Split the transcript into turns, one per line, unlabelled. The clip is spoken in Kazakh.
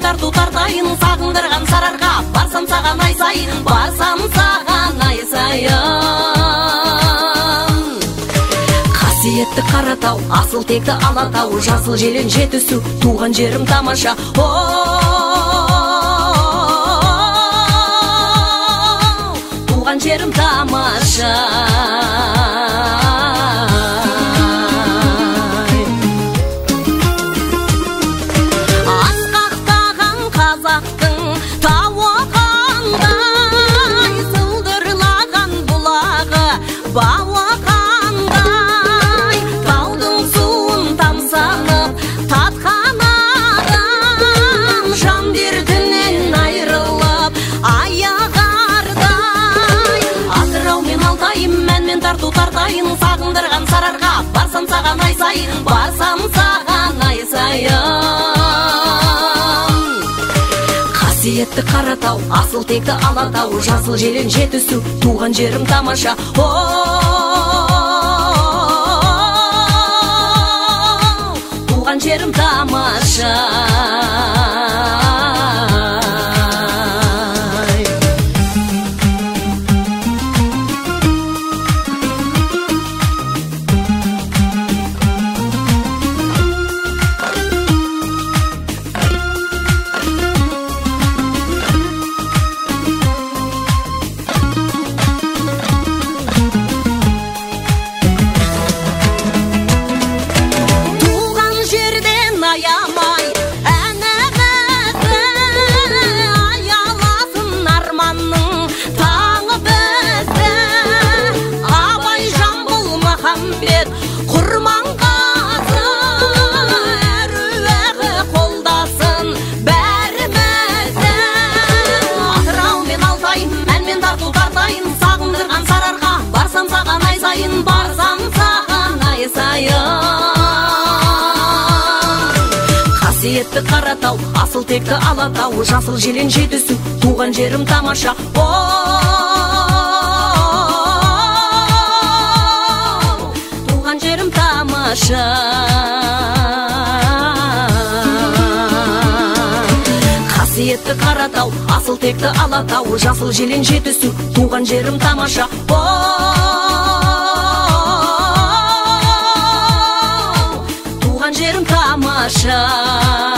тарту тартайын, сағындырған сарарға, барсам саған ай сайын, барсам саған ай сайын. Қасиетті Қаратау, асыл текті Алатау, жасыл желен жетісу, туған жерім тамаша. Туған жерім тамаша. Асқақтаған қазақтың тауы қандай, сылдырлаған бұлағы бауы қандай, таудың суын тамсанып татқан адам, жан дертінен айрылып аяғардай. Атырау мен Алтайым, мәнмен тарту тартайын, сағындырған сарарға, барсам саған ай сайын, барсам саған ай сайын. Қасиетті Қаратау, асыл текті Алатау, жасыл желен жетісу, туған жерім тамаша. Туған жерім тамаша. Аямай әнімізді, аяласын арманның таңы бізді. Абай, Жамбыл, Махамбет, Құрманғазы, әруағы қолдасын бәрімізді. Атырау мен Алтайым, мәнмен тарту тартайын, сағындырған сарарға, барсам саған ай сайын, барсам саған ай сайын. Қасиетті Қаратау, асыл текті Алатау, жасыл желен жетісу, туған жерім тамаша. Туған жерім тамаша. Қасиетті Қаратау, асыл текті Алатау, жасыл желен жетісу, туған жерім тамаша. Туған жерім тамаша.